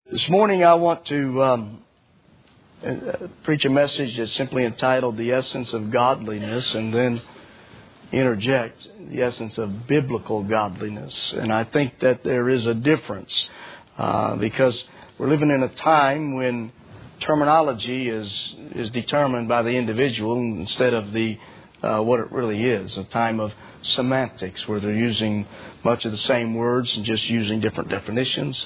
This morning I want to preach a message that's simply entitled The Essence of Godliness, and then interject the essence of biblical godliness. And I think that there is a difference because we're living in a time when terminology is determined by the individual instead of what it really is. A time of semantics where they're using much of the same words and just using different definitions.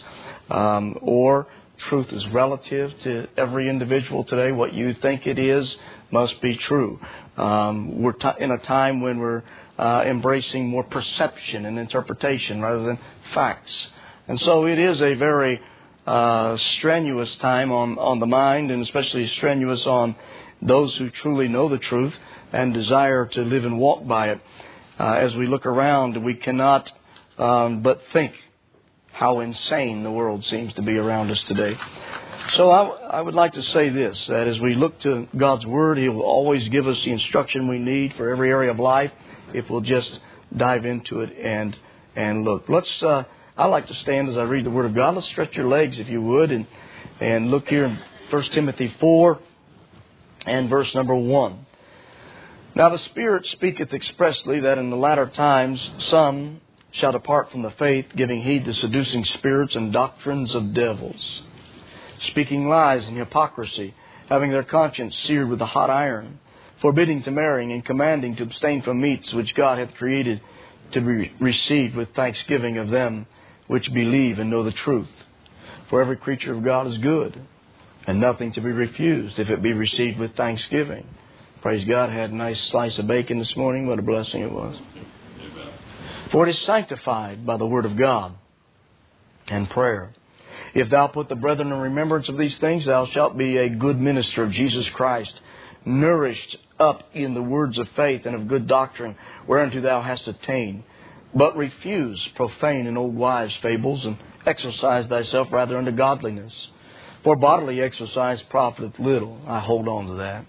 Or truth is relative to every individual today. What you think it is must be true. We're in a time when we're embracing more perception and interpretation rather than facts. And so it is a very strenuous time on the mind, and especially strenuous on those who truly know the truth and desire to live and walk by it. As we look around, we cannot but think how insane the world seems to be around us today. So I would like to say this, that as we look to God's Word, He will always give us the instruction we need for every area of life if we'll just dive into it and look. I like to stand as I read the Word of God. Let's stretch your legs, if you would, and look here in 1 Timothy 4 and verse number 1. Now the Spirit speaketh expressly that in the latter times some shall depart from the faith, giving heed to seducing spirits and doctrines of devils, speaking lies and hypocrisy, having their conscience seared with a hot iron, forbidding to marry, and commanding to abstain from meats which God hath created to be received with thanksgiving of them which believe and know the truth. For every creature of God is good, and nothing to be refused if it be received with thanksgiving. Praise God. I had a nice slice of bacon this morning. What a blessing it was. For it is sanctified by the word of God and prayer. If thou put the brethren in remembrance of these things, thou shalt be a good minister of Jesus Christ, nourished up in the words of faith and of good doctrine, whereunto thou hast attained. But refuse profane and old wives' fables, and exercise thyself rather unto godliness. For bodily exercise profiteth little. I hold on to that.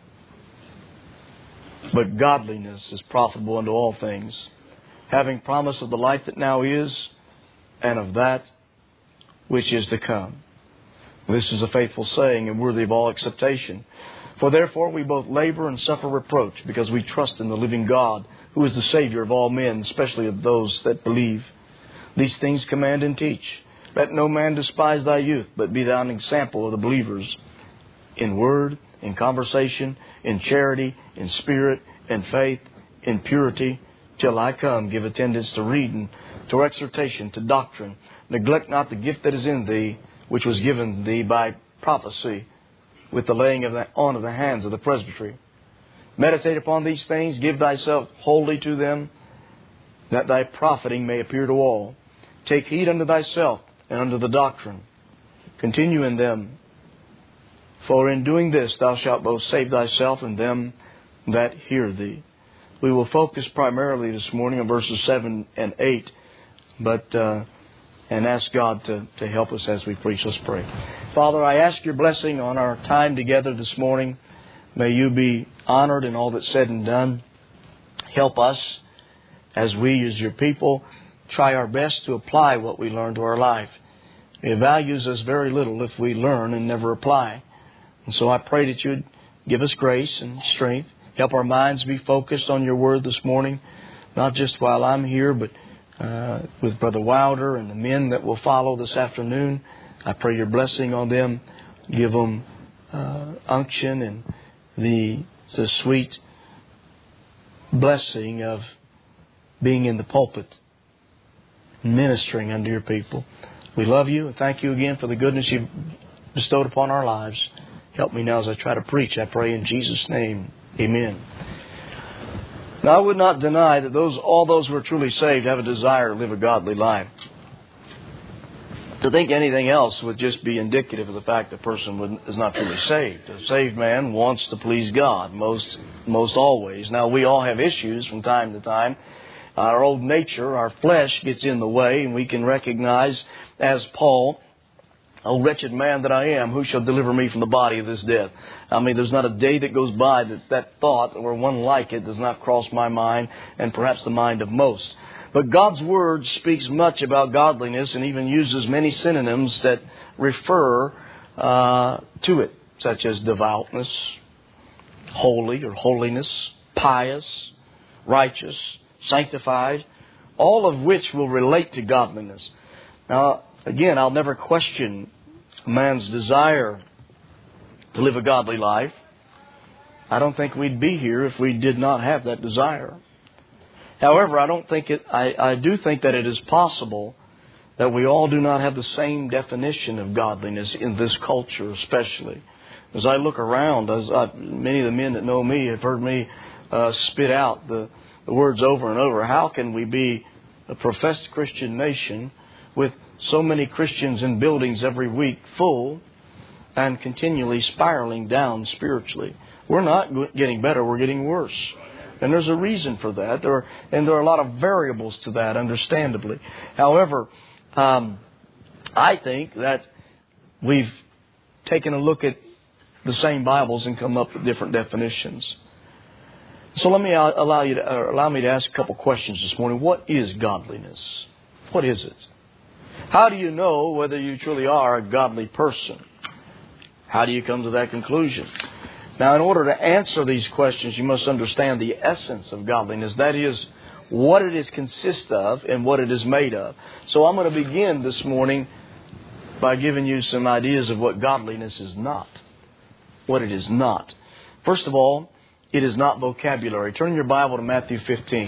But godliness is profitable unto all things, having promise of the life that now is, and of that which is to come. This is a faithful saying, and worthy of all acceptation. For therefore we both labor and suffer reproach, because we trust in the living God, who is the Savior of all men, especially of those that believe. These things command and teach. Let no man despise thy youth, but be thou an example of the believers, in word, in conversation, in charity, in spirit, in faith, in purity. Till I come, give attendance to reading, to exhortation, to doctrine. Neglect not the gift that is in thee, which was given thee by prophecy, with the laying on of the hands of the presbytery. Meditate upon these things, give thyself wholly to them, that thy profiting may appear to all. Take heed unto thyself and unto the doctrine. Continue in them. For in doing this thou shalt both save thyself and them that hear thee. We will focus primarily this morning on verses 7 and 8, and ask God to help us as we preach. Let's pray. Father, I ask your blessing on our time together this morning. May you be honored in all that's said and done. Help us as we, as your people, try our best to apply what we learn to our life. It values us very little if we learn and never apply. And so I pray that you'd give us grace and strength. Help our minds be focused on your word this morning, not just while I'm here, but with Brother Wilder and the men that will follow this afternoon. I pray your blessing on them. Give them unction and the sweet blessing of being in the pulpit, ministering unto your people. We love you and thank you again for the goodness you've bestowed upon our lives. Help me now as I try to preach, I pray in Jesus' name. Amen. Now, I would not deny that all those who are truly saved have a desire to live a godly life. To think anything else would just be indicative of the fact the person is not truly saved. A saved man wants to please God most always. Now, we all have issues from time to time. Our old nature, our flesh gets in the way, and we can recognize, as Paul, O wretched man that I am, who shall deliver me from the body of this death? I mean, there's not a day that goes by that thought or one like it does not cross my mind and perhaps the mind of most. But God's Word speaks much about godliness and even uses many synonyms that refer to it, such as devoutness, holy or holiness, pious, righteous, sanctified, all of which will relate to godliness. Now, again, I'll never question a man's desire to live a godly life. I don't think we'd be here if we did not have that desire. However, I do think that it is possible that we all do not have the same definition of godliness in this culture, especially. As I look around, many of the men that know me have heard me spit out the words over and over. How can we be a professed Christian nation with so many Christians in buildings every week full and continually spiraling down spiritually? We're not getting better, we're getting worse. And there's a reason for that. There are a lot of variables to that, understandably. However, I think that we've taken a look at the same Bibles and come up with different definitions. So let me allow me to ask a couple questions this morning. What is godliness? What is it? How do you know whether you truly are a godly person? How do you come to that conclusion? Now, in order to answer these questions, you must understand the essence of godliness. That is, what it is consists of and what it is made of. So I'm going to begin this morning by giving you some ideas of what godliness is not. What it is not. First of all, it is not vocabulary. Turn your Bible to Matthew 15.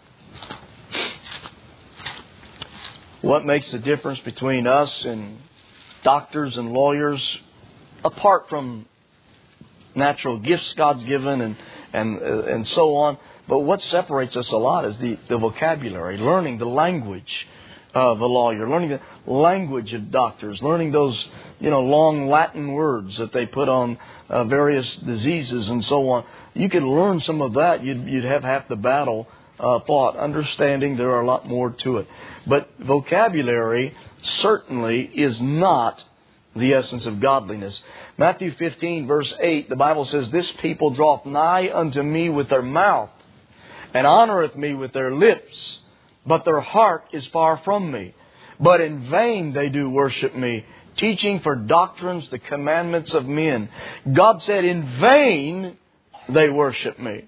What makes the difference between us and doctors and lawyers, apart from natural gifts God's given and so on. But what separates us a lot is the vocabulary, learning the language of a lawyer, learning the language of doctors, learning those long Latin words that they put on various diseases and so on. You could learn some of that. You'd have half the battle fought. Understanding there are a lot more to it. But vocabulary certainly is not the essence of godliness. Matthew 15, verse 8, the Bible says, "This people draweth nigh unto me with their mouth, and honoureth me with their lips, but their heart is far from me. But in vain they do worship me, teaching for doctrines the commandments of men." God said, in vain they worship me.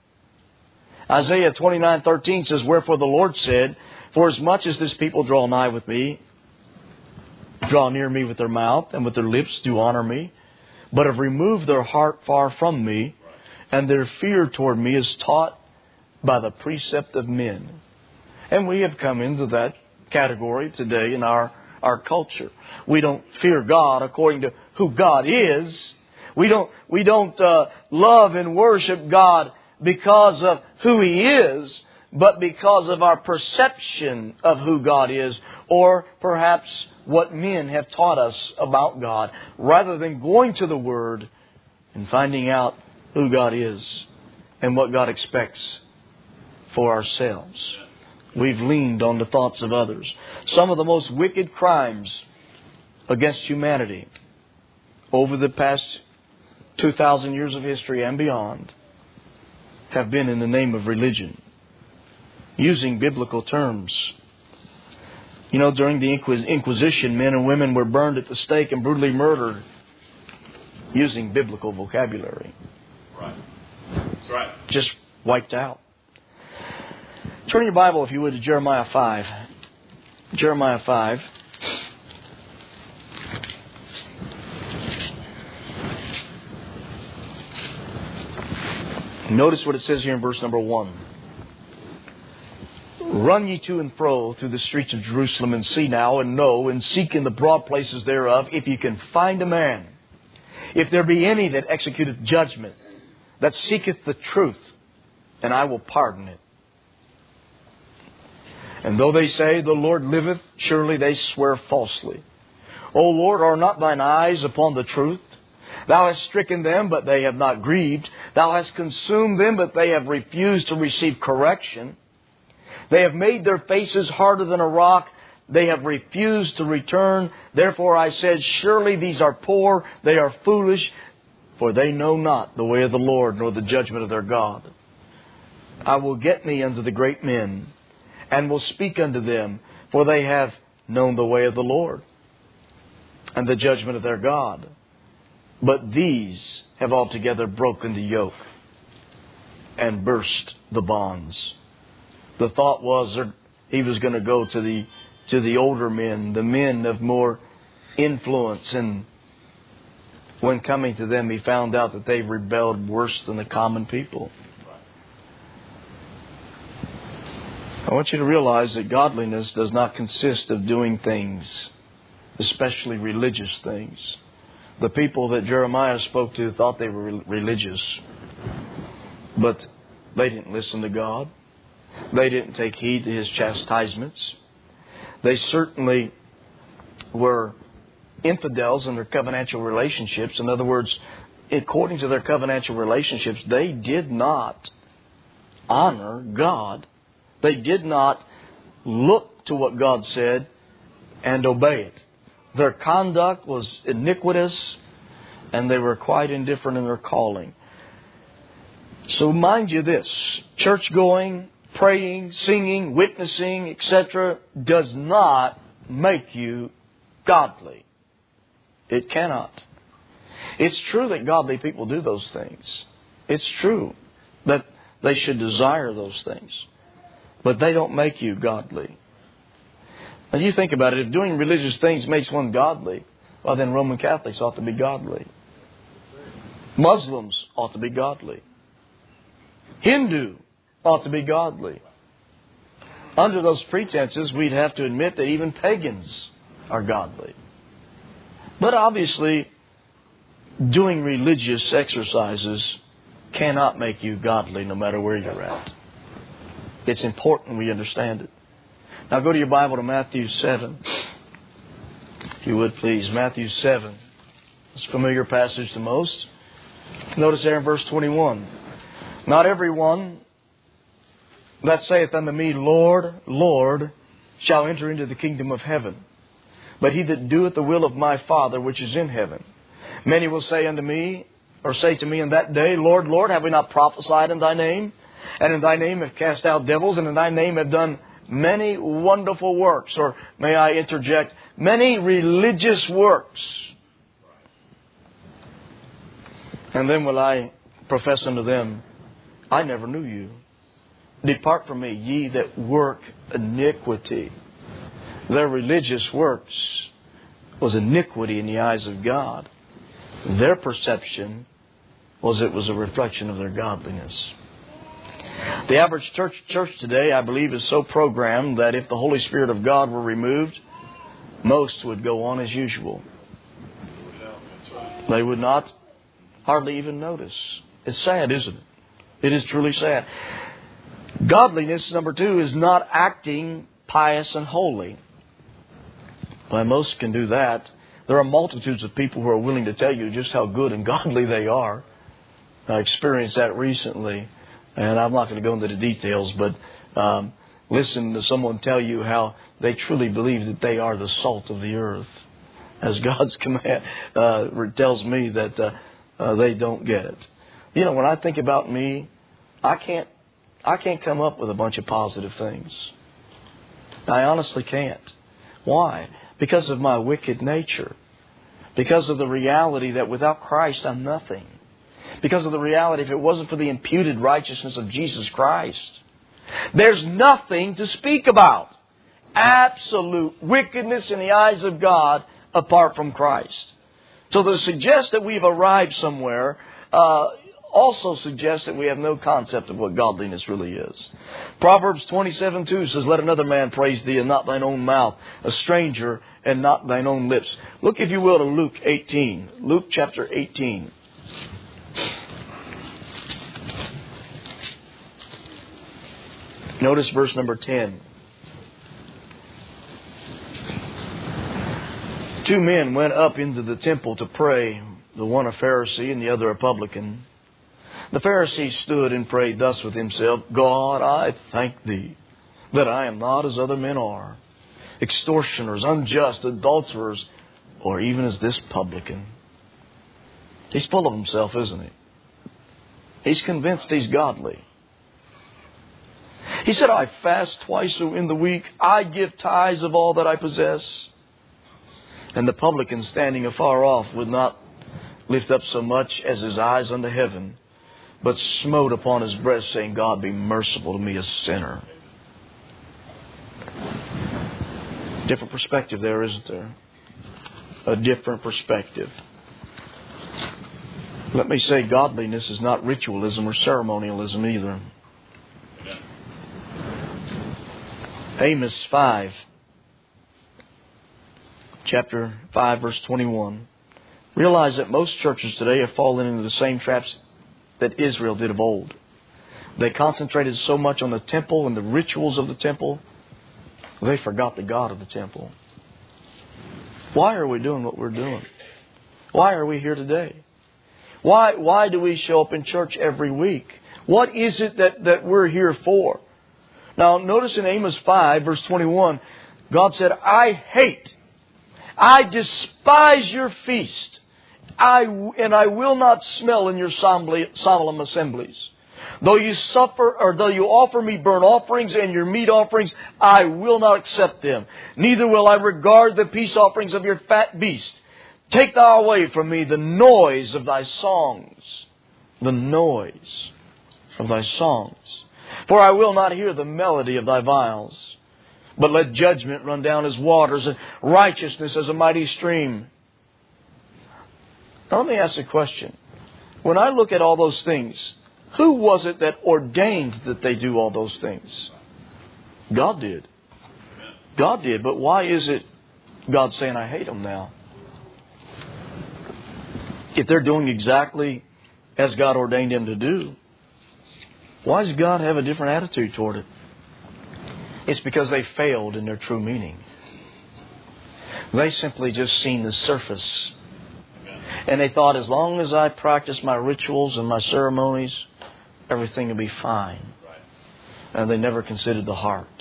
Isaiah 29:13 says, "Wherefore the Lord said, For as much as this people draw nigh with me, draw near me with their mouth, and with their lips do honour me, but have removed their heart far from me, and their fear toward me is taught by the precept of men." And we have come into that category today in our culture. We don't fear God according to who God is. We don't love and worship God because of who He is, but because of our perception of who God is, or perhaps what men have taught us about God, rather than going to the Word and finding out who God is and what God expects for ourselves. We've leaned on the thoughts of others. Some of the most wicked crimes against humanity over the past 2,000 years of history and beyond have been in the name of religion, using biblical terms. During the Inquisition, men and women were burned at the stake and brutally murdered using biblical vocabulary. Right. That's right. Just wiped out. Turn your Bible, if you would, to Jeremiah 5. Jeremiah 5. Notice what it says here in verse number 1. "Run ye to and fro through the streets of Jerusalem, and see now, and know, and seek in the broad places thereof, if ye can find a man, if there be any that executeth judgment, that seeketh the truth, and I will pardon it. And though they say, The Lord liveth, surely they swear falsely. O Lord, are not thine eyes upon the truth? Thou hast stricken them, but they have not grieved. Thou hast consumed them, but they have refused to receive correction. They have made their faces harder than a rock. They have refused to return. Therefore I said, Surely these are poor, they are foolish, for they know not the way of the Lord, nor the judgment of their God. I will get me unto the great men, and will speak unto them, for they have known the way of the Lord, and the judgment of their God. But these have altogether broken the yoke, and burst the bonds. The thought was that he was going to go to the older men, the men of more influence, and when coming to them, he found out that they rebelled worse than the common people. I want you to realize that godliness does not consist of doing things, especially religious things. The people that Jeremiah spoke to thought they were religious, but they didn't listen to God. They didn't take heed to His chastisements. They certainly were infidels in their covenantal relationships. In other words, according to their covenantal relationships, they did not honor God. They did not look to what God said and obey it. Their conduct was iniquitous, and they were quite indifferent in their calling. So mind you this, church going, praying, singing, witnessing, etc. does not make you godly. It cannot. It's true that godly people do those things. It's true that they should desire those things. But they don't make you godly. Now you think about it. If doing religious things makes one godly, well then Roman Catholics ought to be godly. Muslims ought to be godly. Hindu ought to be godly. Under those pretenses, we'd have to admit that even pagans are godly. But obviously, doing religious exercises cannot make you godly no matter where you're at. It's important we understand it. Now go to your Bible to Matthew 7. If you would please, Matthew 7. It's a familiar passage to most. Notice there in verse 21. Not everyone that saith unto me, Lord, Lord, shall enter into the kingdom of heaven, but he that doeth the will of my Father which is in heaven. Many will say unto me, or say to me in that day, Lord, Lord, have we not prophesied in thy name? And in thy name have cast out devils, and in thy name have done many wonderful works. Or may I interject, many religious works. And then will I profess unto them, I never knew you. Depart from me, ye that work iniquity. Their religious works was iniquity in the eyes of God. Their perception was it was a reflection of their godliness. The average church today, I believe, is so programmed that if the Holy Spirit of God were removed, most would go on as usual. They would not hardly even notice. It's sad, isn't it? It is truly sad. Godliness, number 2, is not acting pious and holy. Well, most can do that. There are multitudes of people who are willing to tell you just how good and godly they are. I experienced that recently, and I'm not going to go into the details, but listen to someone tell you how they truly believe that they are the salt of the earth. As God's command tells me that they don't get it. You know, when I think about me, I can't come up with a bunch of positive things. I honestly can't. Why? Because of my wicked nature. Because of the reality that without Christ I'm nothing. Because of the reality if it wasn't for the imputed righteousness of Jesus Christ, there's nothing to speak about. Absolute wickedness in the eyes of God apart from Christ. So to suggest that we've arrived somewhere also suggests that we have no concept of what godliness really is. Proverbs 27:2 says, Let another man praise thee, and not thine own mouth, a stranger, and not thine own lips. Look, if you will, to Luke 18. Luke chapter 18. Notice verse number 10. 2 men went up into the temple to pray, the one a Pharisee and the other a publican. The Pharisee stood and prayed thus with himself, God, I thank thee that I am not as other men are, extortioners, unjust, adulterers, or even as this publican. He's full of himself, isn't he? He's convinced he's godly. He said, I fast twice in the week. I give tithes of all that I possess. And the publican standing afar off would not lift up so much as his eyes unto heaven, but smote upon his breast, saying, God, be merciful to me, a sinner. Different perspective there, isn't there? A different perspective. Let me say, godliness is not ritualism or ceremonialism either. Amos 5, chapter 5, verse 21. Realize that most churches today have fallen into the same traps that Israel did of old. They concentrated so much on the temple and the rituals of the temple, they forgot the God of the temple. Why are we doing what we're doing? Why are we here today? Why do we show up in church every week? What is it that we're here for? Now, notice in Amos 5, verse 21, God said, I despise your feast, and I will not smell in your solemn assemblies. Though you offer me burnt offerings and your meat offerings, I will not accept them. Neither will I regard the peace offerings of your fat beast. Take thou away from me the noise of thy songs. The noise of thy songs. For I will not hear the melody of thy viols. But let judgment run down as waters and righteousness as a mighty stream. Now let me ask a question. When I look at all those things, who was it that ordained that they do all those things? God did. God did. But why is it God saying, I hate them now? If they're doing exactly as God ordained them to do, why does God have a different attitude toward it? It's because they failed in their true meaning. They simply just seen the surface. And they thought, as long as I practice my rituals and my ceremonies, everything will be fine. And they never considered the heart.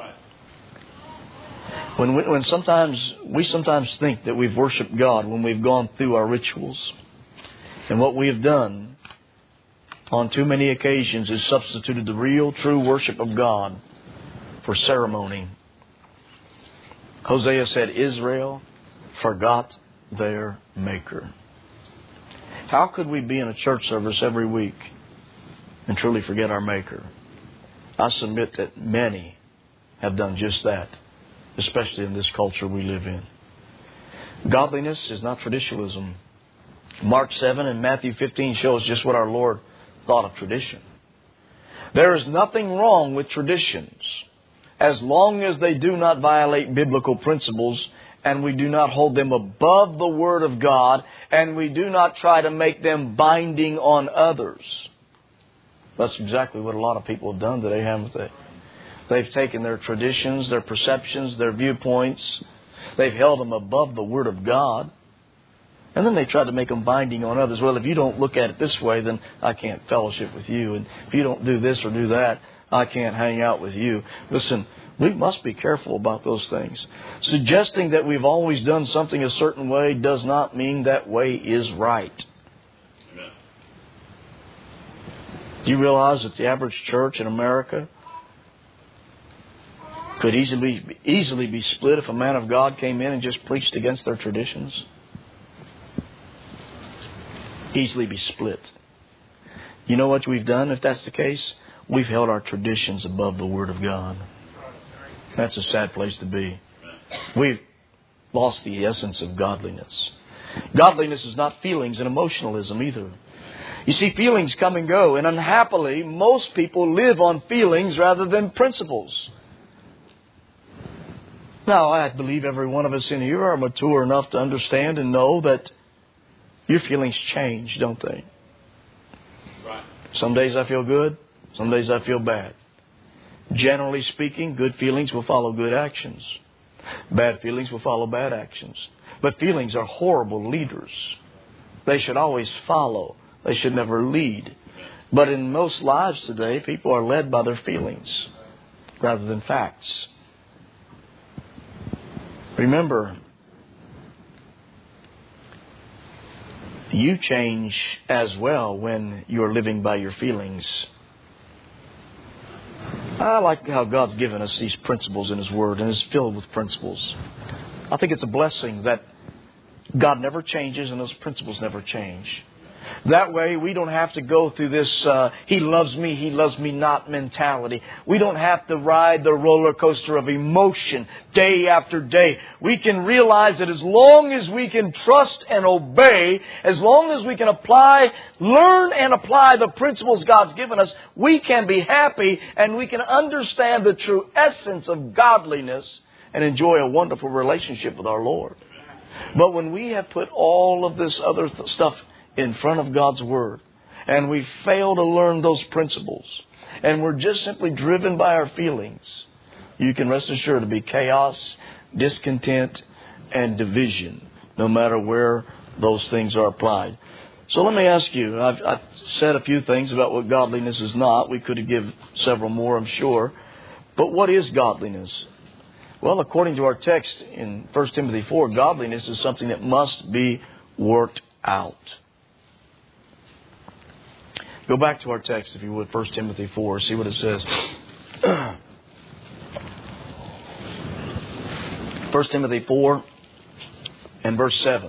When sometimes we think that we've worshiped God when we've gone through our rituals. And what we have done on too many occasions is substituted the real, true worship of God for ceremony. Hosea said, Israel forgot their Maker. How could we be in a church service every week and truly forget our Maker? I submit that many have done just that, especially in this culture we live in. Godliness is not traditionalism. Mark 7 and Matthew 15 shows just what our Lord thought of tradition. There is nothing wrong with traditions as long as they do not violate biblical principles and we do not hold them above the Word of God and we do not try to make them binding on others. That's exactly what a lot of people have done today, haven't they? They've taken their traditions, their perceptions, their viewpoints. They've held them above the Word of God. And then they try to make them binding on others. Well, if you don't look at it this way, then I can't fellowship with you. And if you don't do this or do that, I can't hang out with you. Listen, we must be careful about those things. Suggesting that we've always done something a certain way does not mean that way is right. Amen. Do you realize that the average church in America could easily be split if a man of God came in and just preached against their traditions? Easily be split. You know what we've done if that's the case? We've held our traditions above the Word of God. That's a sad place to be. We've lost the essence of godliness. Godliness is not feelings and emotionalism either. You see, feelings come and go, and unhappily, most people live on feelings rather than principles. Now, I believe every one of us in here are mature enough to understand and know that your feelings change, don't they? Right. Some days I feel good. Some days I feel bad. Generally speaking, good feelings will follow good actions. Bad feelings will follow bad actions. But feelings are horrible leaders. They should always follow. They should never lead. But in most lives today, people are led by their feelings rather than facts. Remember, you change as well when you're living by your feelings. I like how God's given us these principles in His Word, and it's filled with principles. I think it's a blessing that God never changes and those principles never change. That way we don't have to go through this He loves me not mentality. We don't have to ride the roller coaster of emotion day after day. We can realize that as long as we can trust and obey, as long as we can learn and apply the principles God's given us, we can be happy and we can understand the true essence of godliness and enjoy a wonderful relationship with our Lord. But when we have put all of this other stuff in front of God's Word, and we fail to learn those principles, and we're just simply driven by our feelings, you can rest assured to be chaos, discontent, and division, no matter where those things are applied. So let me ask you, I've said a few things about what godliness is not. We could give several more, I'm sure. But what is godliness? Well, according to our text in 1 Timothy 4, godliness is something that must be worked out. Go back to our text, if you would, 1 Timothy 4. See what it says. 1 Timothy 4 and verse 7.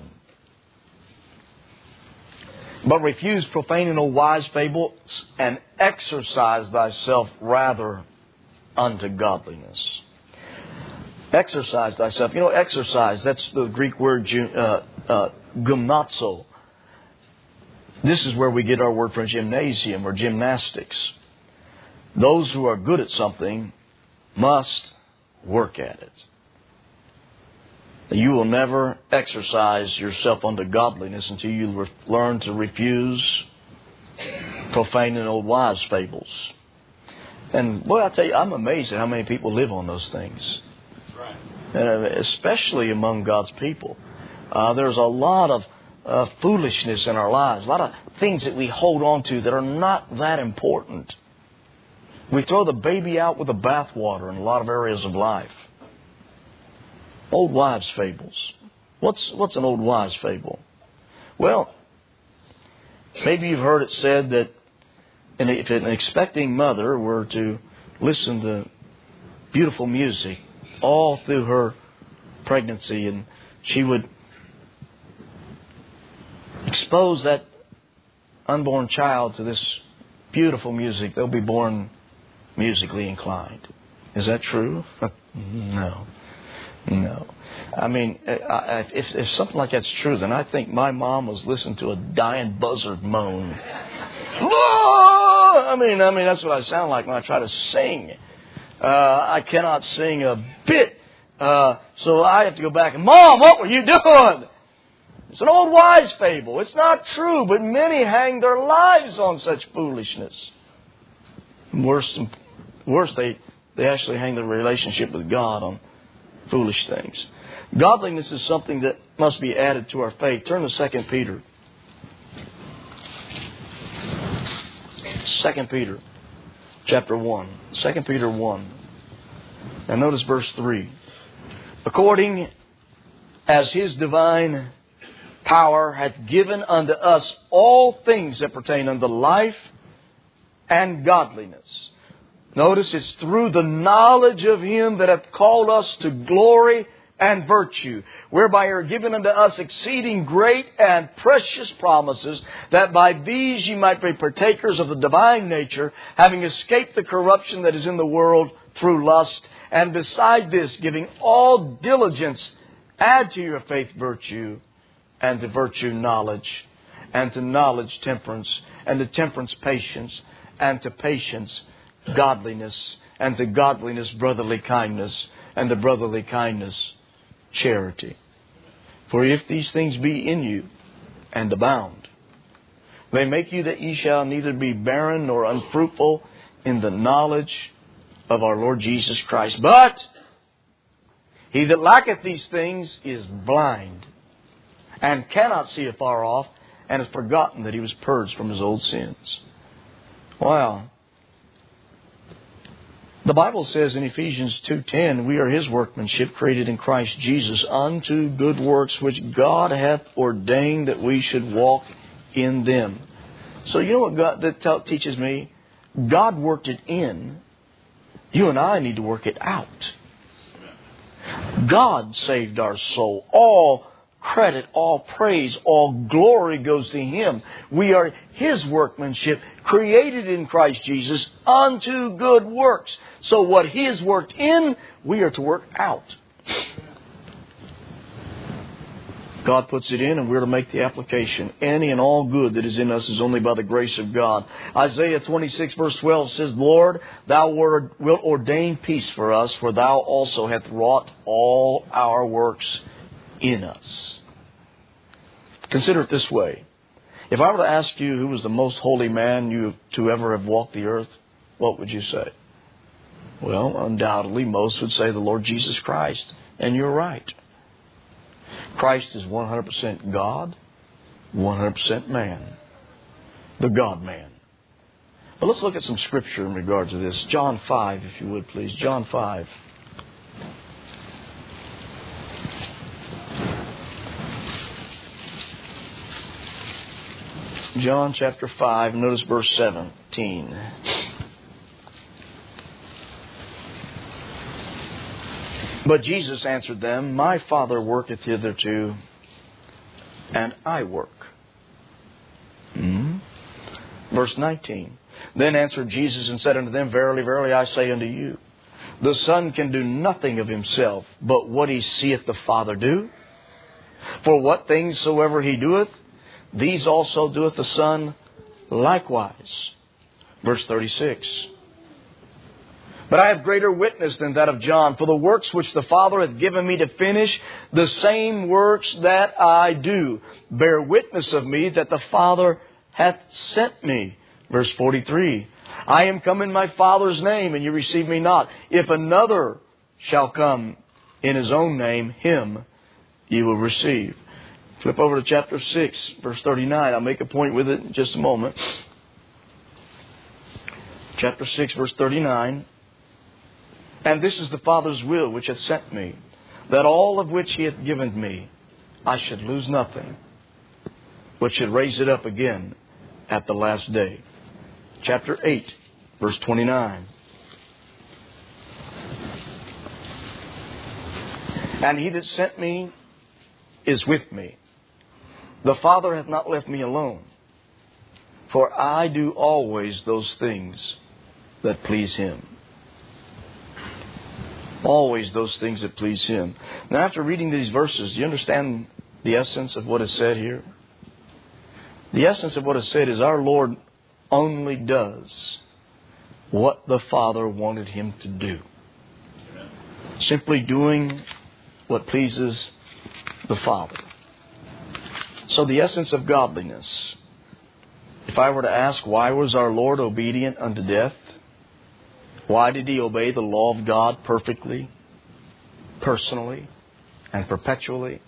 But refuse profane and wise fables, and exercise thyself rather unto godliness. Exercise thyself. You know, exercise, that's the Greek word gymnazo. This is where we get our word for gymnasium or gymnastics. Those who are good at something must work at it. You will never exercise yourself unto godliness until you learn to refuse profane and old wives' fables. And boy, I tell you, I'm amazed at how many people live on those things. And especially among God's people. There's a lot of foolishness in our lives. A lot of things that we hold on to that are not that important. We throw the baby out with the bathwater in a lot of areas of life. Old wives' fables. What's an old wives' fable? Well, maybe you've heard it said that if an expecting mother were to listen to beautiful music all through her pregnancy, and she would expose that unborn child to this beautiful music, they'll be born musically inclined. Is that true? No. I mean, if something like that's true, then I think my mom was listening to a dying buzzard moan. I mean, that's what I sound like when I try to sing. I cannot sing a bit. So I have to go back and, Mom, what were you doing? It's an old wise fable. It's not true, but many hang their lives on such foolishness. Worse, they actually hang their relationship with God on foolish things. Godliness is something that must be added to our faith. Turn to 2 Peter. 2 Peter chapter 1. 2 Peter 1. Now notice verse 3. According as His divine power hath given unto us all things that pertain unto life and godliness. Notice it's through the knowledge of Him that hath called us to glory and virtue, whereby are given unto us exceeding great and precious promises, that by these ye might be partakers of the divine nature, having escaped the corruption that is in the world through lust, and beside this, giving all diligence, add to your faith virtue, and to virtue knowledge, and to knowledge temperance, and to temperance patience, and to patience godliness, and to godliness brotherly kindness, and to brotherly kindness charity. For if these things be in you and abound, they make you that ye shall neither be barren nor unfruitful in the knowledge of our Lord Jesus Christ. But he that lacketh these things is blind, and cannot see afar off, and has forgotten that he was purged from his old sins. Wow. The Bible says in Ephesians 2:10, we are His workmanship, created in Christ Jesus, unto good works which God hath ordained that we should walk in them. So you know what God that teaches me? God worked it in, You and I need to work it out. God saved our soul. All credit, all praise, all glory goes to Him. We are His workmanship, created in Christ Jesus unto good works. So what He has worked in, we are to work out. God puts it in and we're to make the application. Any and all good that is in us is only by the grace of God. Isaiah 26 verse 12 says, Lord, Thou wilt ordain peace for us, for Thou also hast wrought all our works in us. Consider it this way. If I were to ask you who was the most holy man you to ever have walked the earth, what would you say? Well, undoubtedly most would say the Lord Jesus Christ. And you're right. Christ is 100% God, 100% man. The God-man. But let's look at some scripture in regard to this. John 5, if you would please. John 5. John chapter 5, notice verse 17. But Jesus answered them, My Father worketh hitherto, and I work. Verse 19. Then answered Jesus and said unto them, Verily, verily, I say unto you, the Son can do nothing of himself, but what he seeth the Father do. For what things soever he doeth, these also doeth the Son likewise. Verse 36. But I have greater witness than that of John, for the works which the Father hath given me to finish, the same works that I do, bear witness of me that the Father hath sent me. Verse 43. I am come in my Father's name, and you receive me not. If another shall come in his own name, him you will receive. Flip over to chapter 6, verse 39. I'll make a point with it in just a moment. Chapter 6, verse 39. And this is the Father's will which hath sent me, that all of which He hath given me, I should lose nothing, but should raise it up again at the last day. Chapter 8, verse 29. And He that sent me is with me. The Father hath not left me alone, for I do always those things that please Him. Always those things that please Him. Now, after reading these verses, do you understand the essence of what is said here? The essence of what is said is our Lord only does what the Father wanted Him to do. Simply doing what pleases the Father. So the essence of godliness. If I were to ask, why was our Lord obedient unto death? Why did He obey the law of God perfectly, personally, and perpetually?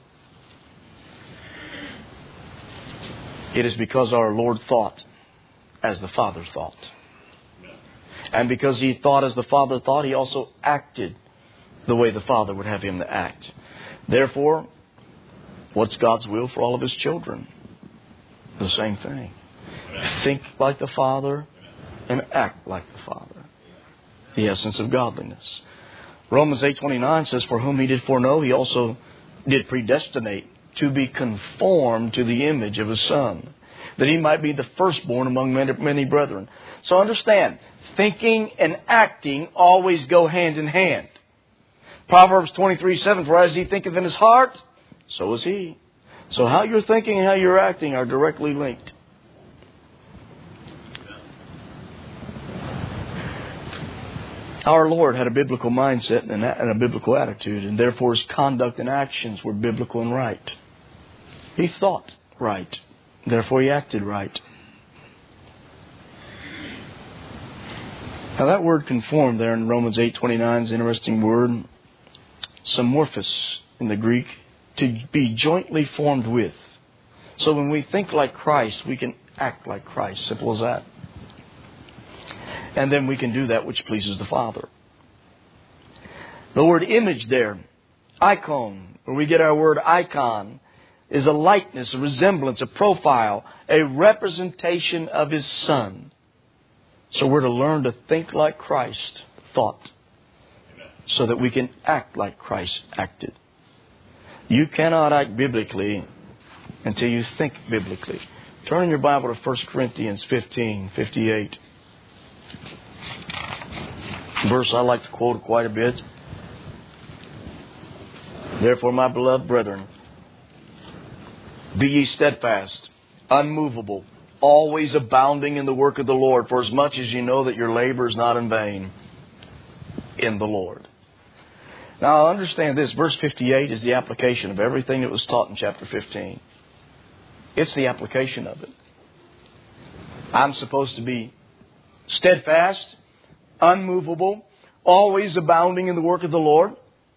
It is because our Lord thought as the Father thought. And because He thought as the Father thought, He also acted the way the Father would have Him to act. Therefore, what's God's will for all of His children? The same thing. Think like the Father and act like the Father. The essence of godliness. Romans 8:29 says, For whom He did foreknow, He also did predestinate to be conformed to the image of His Son, that He might be the firstborn among many brethren. So understand, thinking and acting always go hand in hand. Proverbs 23:7, For as he thinketh in his heart, so is he. So how you're thinking and how you're acting are directly linked. Our Lord had a biblical mindset and a biblical attitude, and therefore His conduct and actions were biblical and right. He thought right, therefore He acted right. Now that word conform there in Romans 8:29 is an interesting word. Samorphos in the Greek, to be jointly formed with. So when we think like Christ, we can act like Christ. Simple as that. And then we can do that which pleases the Father. The word image there, icon, where we get our word icon, is a likeness, a resemblance, a profile, a representation of His Son. So we're to learn to think like Christ thought so that we can act like Christ acted. You cannot act biblically until you think biblically. Turn in your Bible to 1 Corinthians 15:58. Verse I like to quote quite a bit. Therefore, my beloved brethren, be ye steadfast, unmovable, always abounding in the work of the Lord, for as much as you know that your labor is not in vain in the Lord. Now, understand this. Verse 58 is the application of everything that was taught in chapter 15. It's the application of it. I'm supposed to be steadfast, unmovable, always abounding in the work of the Lord.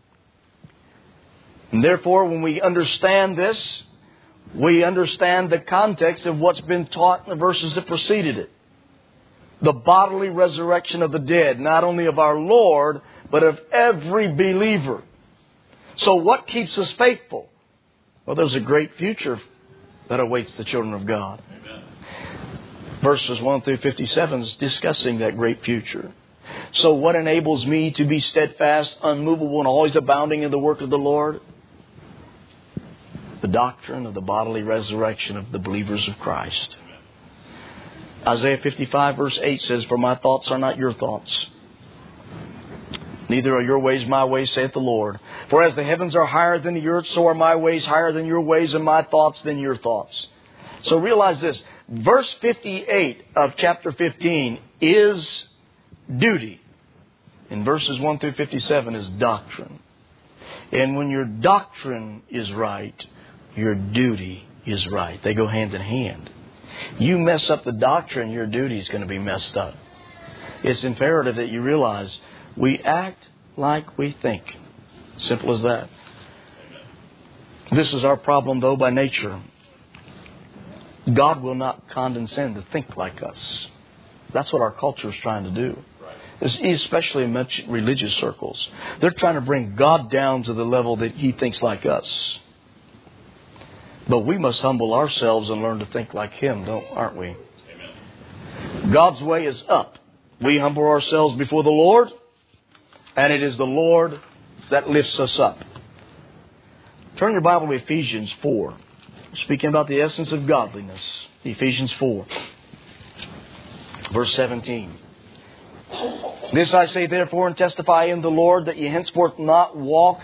And therefore, when we understand this, we understand the context of what's been taught in the verses that preceded it. The bodily resurrection of the dead, not only of our Lord, but of every believer. So what keeps us faithful? Well, there's a great future that awaits the children of God. Amen. Verses 1 through 57 is discussing that great future. So what enables me to be steadfast, unmovable, and always abounding in the work of the Lord? The doctrine of the bodily resurrection of the believers of Christ. Isaiah 55 verse 8 says, for my thoughts are not your thoughts, neither are your ways my ways, saith the Lord. For as the heavens are higher than the earth, so are my ways higher than your ways, and my thoughts than your thoughts. So realize this. Verse 58 of chapter 15 is duty. And verses 1 through 57 is doctrine. And when your doctrine is right, your duty is right. They go hand in hand. You mess up the doctrine, your duty is going to be messed up. It's imperative that you realize we act like we think. Simple as that. This is our problem, though, by nature. God will not condescend to think like us. That's what our culture is trying to do. Especially in religious circles. They're trying to bring God down to the level that He thinks like us. But we must humble ourselves and learn to think like Him, aren't we? Amen. God's way is up. We humble ourselves before the Lord, and it is the Lord that lifts us up. Turn your Bible to Ephesians 4. Speaking about the essence of godliness. Ephesians 4. Verse 17. This I say therefore and testify in the Lord, that ye henceforth not walk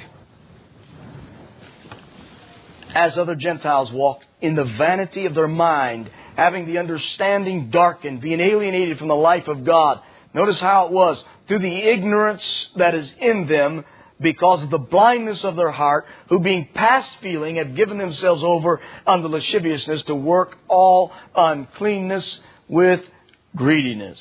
as other Gentiles walk, in the vanity of their mind, having the understanding darkened, being alienated from the life of God. Notice how it was. Through the ignorance that is in them, because of the blindness of their heart, who being past feeling have given themselves over unto lasciviousness, to work all uncleanness with greediness.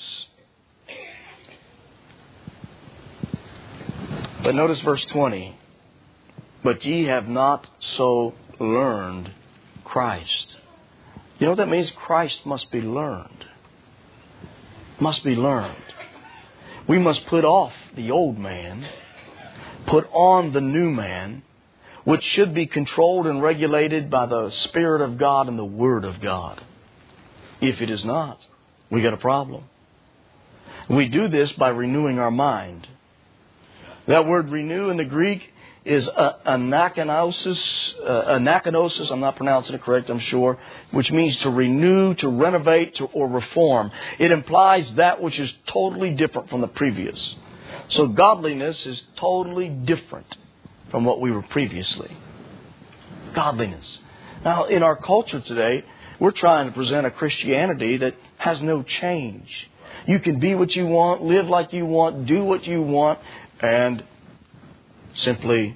But notice verse 20. But ye have not so learned Christ. You know what that means? Christ must be learned. Must be learned. We must put off the old man, put on the new man, which should be controlled and regulated by the Spirit of God and the Word of God. If it is not, we got a problem. We do this by renewing our mind. That word renew in the Greek is anakinosis, I'm not pronouncing it correct, I'm sure, which means to renew, to renovate, or reform. It implies that which is totally different from the previous. So godliness is totally different from what we were previously. Godliness. Now, in our culture today, we're trying to present a Christianity that has no change. You can be what you want, live like you want, do what you want, and simply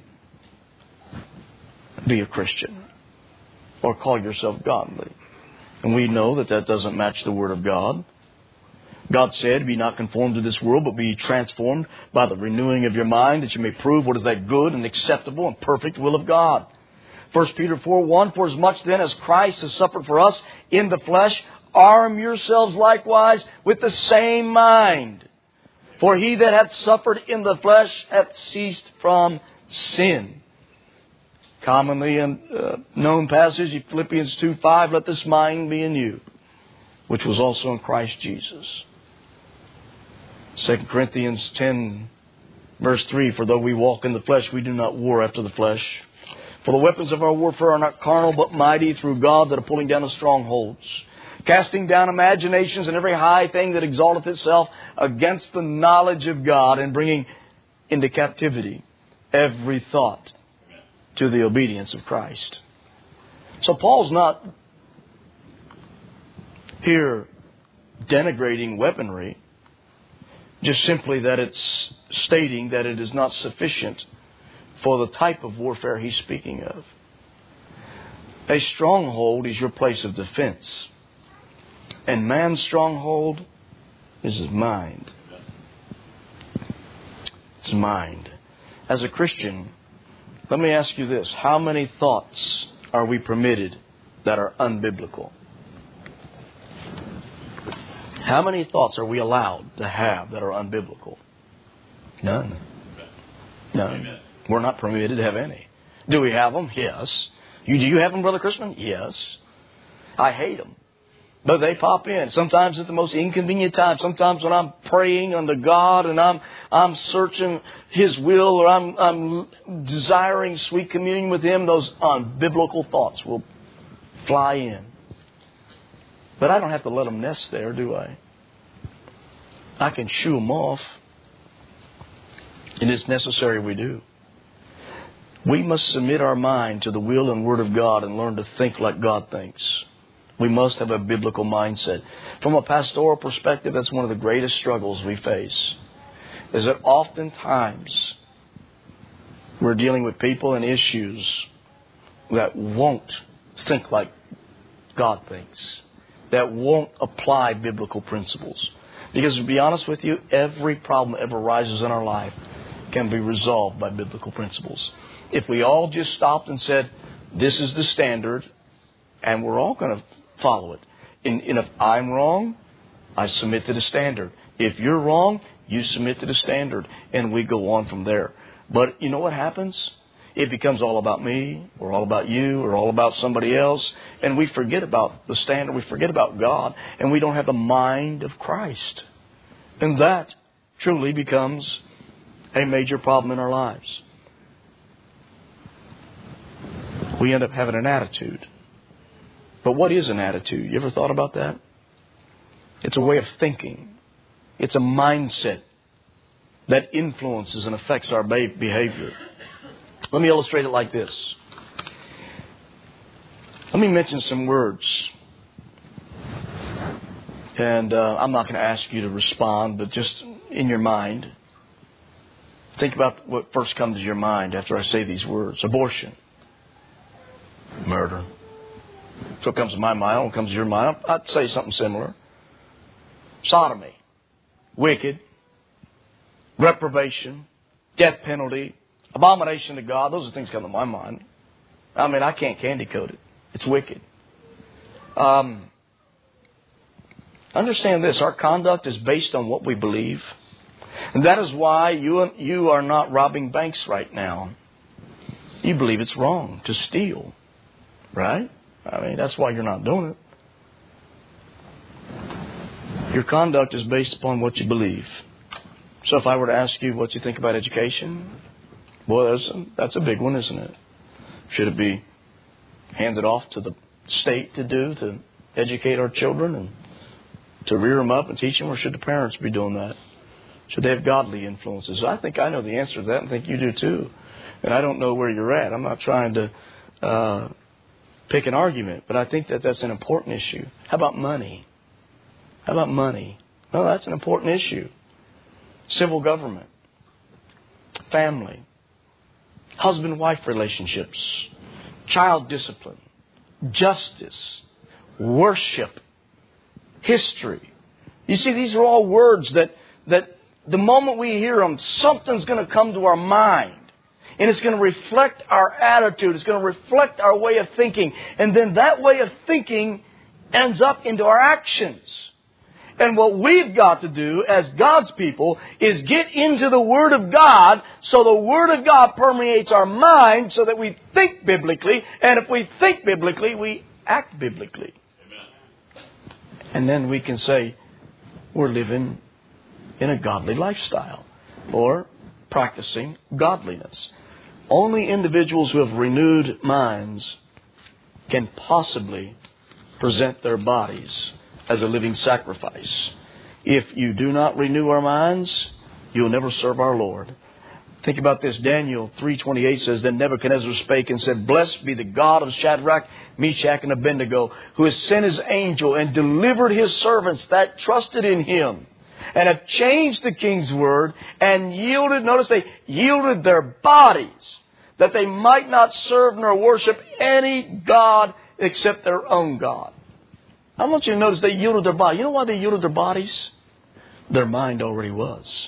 be a Christian or call yourself godly. And we know that that doesn't match the Word of God. God said, be not conformed to this world, but be transformed by the renewing of your mind, that you may prove what is that good and acceptable and perfect will of God. 1 Peter 4:1, for as much then as Christ has suffered for us in the flesh, arm yourselves likewise with the same mind. For he that hath suffered in the flesh hath ceased from sin. Commonly known passage, Philippians 2:5, let this mind be in you, which was also in Christ Jesus. 2 Corinthians 10, verse 3, for though we walk in the flesh, we do not war after the flesh. For the weapons of our warfare are not carnal, but mighty through God that are pulling down the strongholds, casting down imaginations and every high thing that exalteth itself against the knowledge of God, and bringing into captivity every thought to the obedience of Christ. So Paul's not here denigrating weaponry, just simply that it's stating that it is not sufficient for the type of warfare he's speaking of. A stronghold is your place of defense. And man's stronghold is his mind. It's mind. As a Christian, let me ask you this. How many thoughts are we permitted that are unbiblical? How many thoughts are we allowed to have that are unbiblical? None. None. We're not permitted to have any. Do we have them? Yes. Do you have them, Brother Christman? Yes. I hate them. But they pop in. Sometimes at the most inconvenient time. Sometimes when I'm praying unto God and I'm searching His will, or I'm desiring sweet communion with Him, those unbiblical thoughts will fly in. But I don't have to let them nest there, do I? I can shoo them off. And it's necessary we do. We must submit our mind to the will and Word of God and learn to think like God thinks. We must have a biblical mindset. From a pastoral perspective, that's one of the greatest struggles we face. Is that oftentimes we're dealing with people and issues that won't think like God thinks. That won't apply biblical principles. Because to be honest with you, every problem that ever arises in our life can be resolved by biblical principles. If we all just stopped and said, this is the standard, and we're all going to follow it. And if I'm wrong, I submit to the standard. If you're wrong, you submit to the standard. And we go on from there. But you know what happens? It becomes all about me, or all about you, or all about somebody else. And we forget about the standard. We forget about God. And we don't have the mind of Christ. And that truly becomes a major problem in our lives. We end up having an attitude. But what is an attitude? You ever thought about that? It's a way of thinking. It's a mindset that influences and affects our behavior. Let me illustrate it like this. Let me mention some words. And I'm not going to ask you to respond, but just in your mind, think about what first comes to your mind after I say these words. Abortion. Murder. So it comes to my mind. What comes to your mind? I'd say something similar. Sodomy. Wicked. Reprobation. Death penalty. Abomination to God. Those are things that come to my mind. I mean, I can't candy coat it. It's wicked. Understand this. Our conduct is based on what we believe. And that is why you are not robbing banks right now. You believe it's wrong to steal. Right? I mean, that's why you're not doing it. Your conduct is based upon what you believe. So if I were to ask you what you think about education, well, that's a big one, isn't it? Should it be handed off to the state to educate our children and to rear them up and teach them, or should the parents be doing that? Should they have godly influences? I think I know the answer to that, and I think you do too. And I don't know where you're at. I'm not trying to pick an argument, but I think that that's an important issue. How about money? How about money? Well, that's an important issue. Civil government, family, husband-wife relationships, child discipline, justice, worship, history. You see, these are all words that the moment we hear them, something's going to come to our mind. And it's going to reflect our attitude. It's going to reflect our way of thinking. And then that way of thinking ends up into our actions. And what we've got to do as God's people is get into the Word of God so the Word of God permeates our mind so that we think biblically. And if we think biblically, we act biblically. Amen. And then we can say we're living in a godly lifestyle or practicing godliness. Only individuals who have renewed minds can possibly present their bodies as a living sacrifice. If you do not renew our minds, you'll never serve our Lord. Think about this. Daniel 3:28 says, Then Nebuchadnezzar spake and said, Blessed be the God of Shadrach, Meshach, and Abednego, who has sent his angel and delivered his servants that trusted in him, and have changed the king's word, and yielded, notice they yielded their bodies, that they might not serve nor worship any God except their own God. I want you to notice they yielded their body. You know why they yielded their bodies? Their mind already was.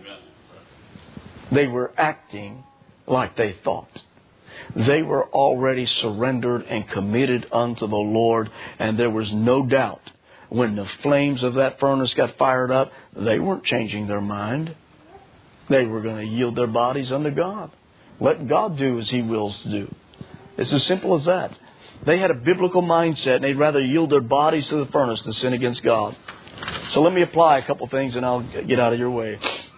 They were acting like they thought. They were already surrendered and committed unto the Lord, and there was no doubt when the flames of that furnace got fired up, they weren't changing their mind. They were going to yield their bodies unto God. Let God do as He wills to do. It's as simple as that. They had a biblical mindset, and they'd rather yield their bodies to the furnace than sin against God. So let me apply a couple things, and I'll get out of your way.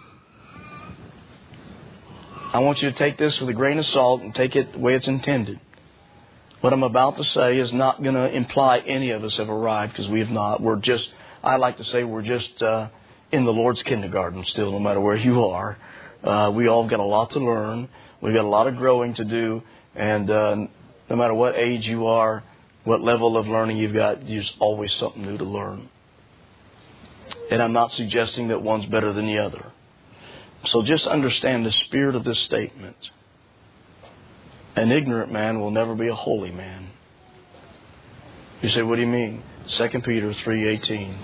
I want you to take this with a grain of salt and take it the way it's intended. What I'm about to say is not going to imply any of us have arrived, because we have not. I like to say we're just in the Lord's kindergarten still, no matter where you are. We all got a lot to learn. We've got a lot of growing to do. And no matter what age you are, what level of learning you've got, there's always something new to learn. And I'm not suggesting that one's better than the other. So just understand the spirit of this statement. An ignorant man will never be a holy man. You say, what do you mean? 2 Peter 3:18.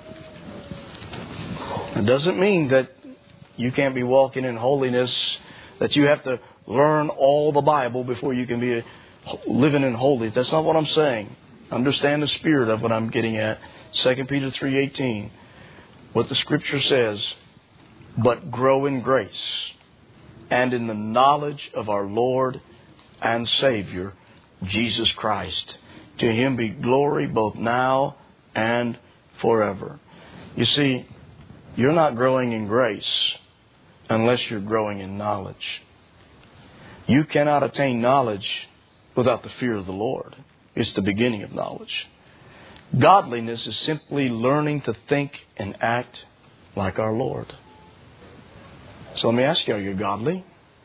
It doesn't mean that you can't be walking in holiness, that you have to learn all the Bible before you can be living in holiness. That's not what I'm saying. Understand the spirit of what I'm getting at. 2 Peter 3:18. What the Scripture says, but grow in grace and in the knowledge of our Lord and Savior, Jesus Christ. To Him be glory both now and forever. You see, you're not growing in grace unless you're growing in knowledge. You cannot attain knowledge without the fear of the Lord. It's the beginning of knowledge. Godliness is simply learning to think and act like our Lord. So let me ask you, are you godly?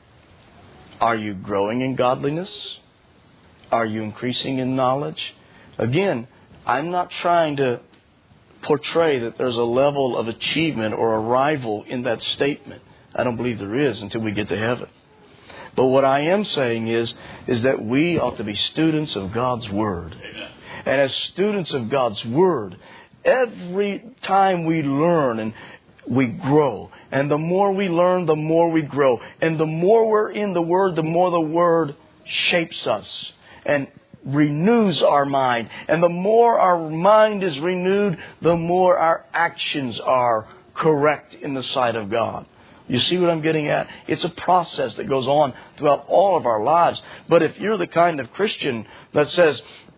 Are you growing in godliness? Are you increasing in knowledge? Again, I'm not trying to portray that there's a level of achievement or arrival in that statement. I don't believe there is until we get to heaven. But what I am saying is that we ought to be students of God's Word. Amen. And as students of God's Word, every time we learn and we grow. And the more we learn, the more we grow. And the more we're in the Word, the more the Word shapes us and renews our mind. And the more our mind is renewed, the more our actions are correct in the sight of God. You see what I'm getting at? It's a process that goes on throughout all of our lives. But if you're the kind of Christian that says,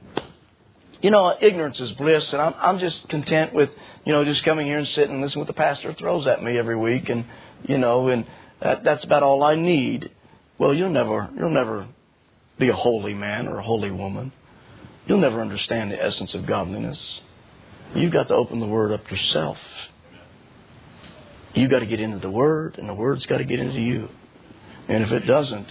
ignorance is bliss, and I'm just content with, just coming here and sitting and listening to what the pastor throws at me every week, and that's about all I need. Well, you'll never be a holy man or a holy woman. You'll never understand the essence of godliness. You've got to open the Word up yourself. You've got to get into the Word, and the Word's got to get into you. And if it doesn't,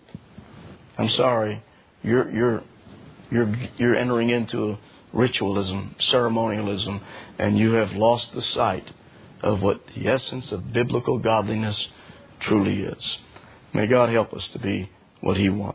I'm sorry, you're entering into ritualism, ceremonialism, and you have lost the sight of what the essence of biblical godliness truly is. May God help us to be what He wants.